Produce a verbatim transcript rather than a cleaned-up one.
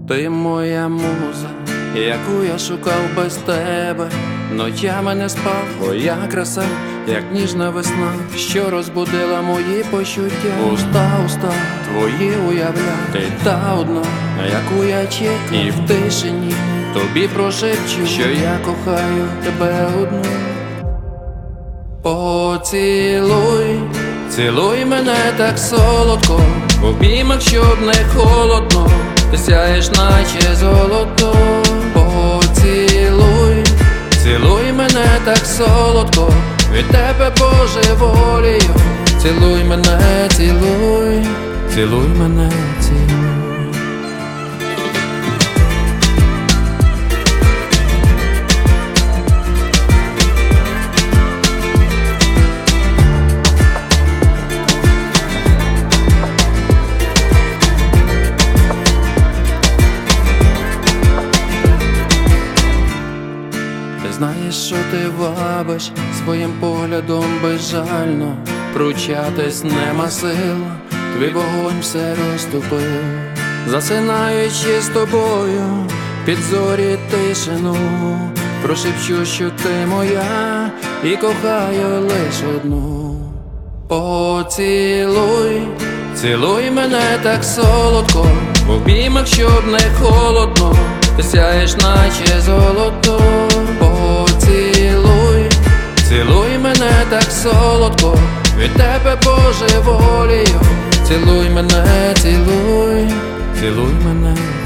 Ти моя муза, яку я шукав без тебе. Ночами не спав, твоя краса, як ніжна весна, що розбудила мої почуття. Уста, уста твої уявля, ти та одна, яку я чекав. І в тишині тобі прошепчу, що я кохаю тебе одну. Поцілуй, цілуй мене так солодко, в обіймах, щоб не холодно, ти сяєш наче золото. Поцілуй, цілуй мене так солодко, від тебе божеволію. Цілуй мене, цілуй, цілуй мене, цілуй. Знаєш, що ти вабиш своїм поглядом безжально, пручатись нема сил, твій вогонь все розтопив. Засинаючи з тобою під зорі тишину, прошепчу, що ти моя і кохаю лиш одну. Поцілуй, цілуй мене так солодко, в обіймах, щоб не холодно, ти сяєш наче золото. Поцілуй, цілуй мене так солодко, від тебе божеволію. Цілуй мене, цілуй, цілуй мене.